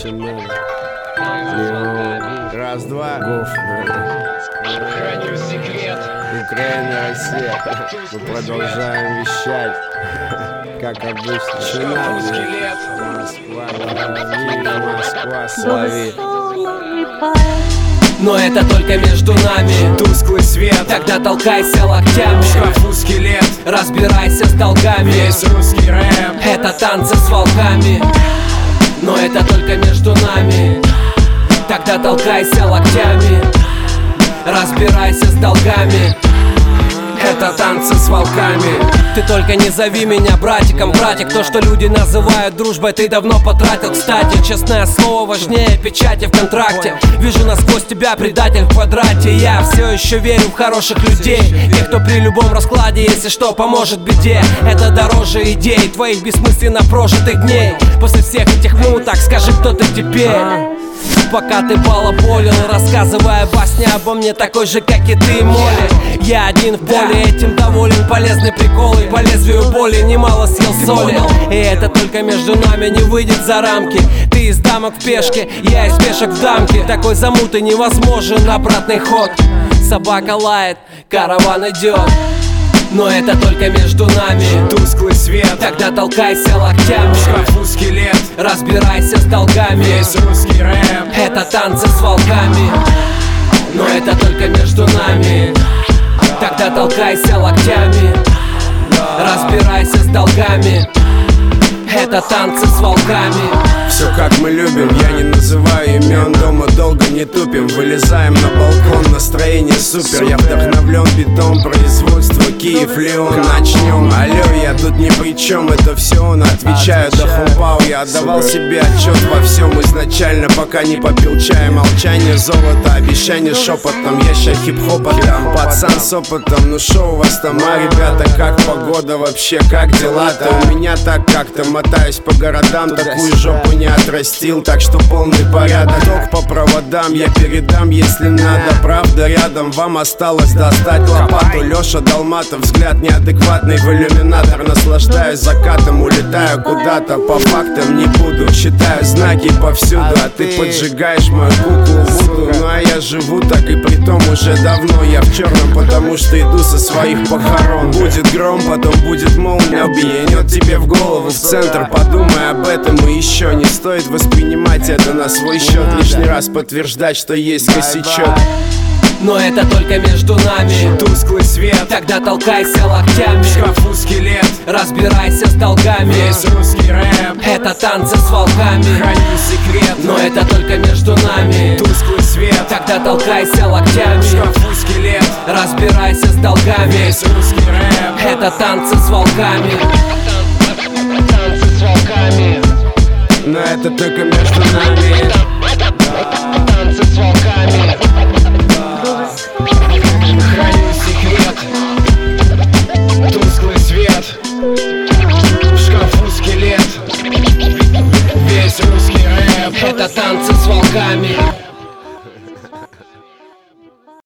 очень много. Раз, два. Храню секрет. Украина, Россия. Мы продолжаем вещать. Как обычно. Москва, слави. Но это только между нами. Тусклый свет, Тогда толкайся локтями. в шкафу скелет, Разбирайся с долгами. весь русский рэп. Это танцы с волками. Но это только между нами. Тогда толкайся локтями. Разбирайся с долгами. Это танцы с волками. Ты только не зови меня братиком, братик. То, что люди называют дружбой, ты давно потратил. Кстати, честное слово важнее печати в контракте. Вижу насквозь тебя, предатель в квадрате. Я все еще верю в хороших людей, тех, кто при любом раскладе, если что, поможет беде. Это дороже идей твоих бессмысленно прожитых дней. После всех этих так скажи, кто ты теперь. Пока ты балаболил, рассказывая басни обо мне, такой же, как и ты, Молли. Я один в поле, этим доволен. Полезный прикол и по лезвию боли немало съел соли. И это только между нами, не выйдет за рамки. Ты из дамок в пешке, я из пешек в дамке. Такой замуты невозможен обратный ход. Собака лает, караван идет. Но это только между нами. Тусклый свет, Тогда толкайся локтями. в шкафу скелет, Разбирайся с долгами. весь русский рэп. Это танцы с волками. Но это только между нами. Тогда толкайся локтями. Разбирайся с долгами. Это танцы с волками. Все как мы любим, я не называю имен. Дома долго не тупим, вылезаем на балкон. Настроение супер, я вдохновлен битом. Производство Киев, Леон. Начнем, алло, я тут ни при чем. Это все он, отвечаю до хумпау. Я отдавал себе отчет во всем изначально, пока не попил чая. Молчание, золото, обещание шепотом. Я ща хип-хопа там, пацан с опытом. Ну шо у вас там, а ребята, как погода вообще, как дела-то? У меня так как-то мотаюсь по городам, такую жопу не отрастил, так что полный порядок. Ток по проводам я передам, если надо. Правда рядом, вам осталось достать лопату. Леша Долматов, взгляд неадекватный в иллюминатор. Наслаждаюсь закатом, улетаю куда-то. По фактам не буду, считаю знаки повсюду. А ты поджигаешь мою куклу Вуду. Ну а я живу так и притом уже давно. Я в черном, потому что иду со своих похорон. Будет гром, потом будет молния, бьянет тебе в голову, в центр. Подумай об этом и еще не стоит воспринимать это на свой счет. Лишний раз подтверждать, что есть косячок. Но это только между нами. Тусклый свет, Тогда толкайся локтями. в шкафу скелет, Разбирайся с долгами. весь русский рэп. Это танцы с волками. Храню секрет, Но это только между нами. тусклый свет, Тогда толкайся в локтями. шкафу скелет, Разбирайся с долгами. весь русский рэп. Это танцы с волками. Танцы с волками. Но это только между нами. Танцы с волками. Храню секрет. Тусклый свет.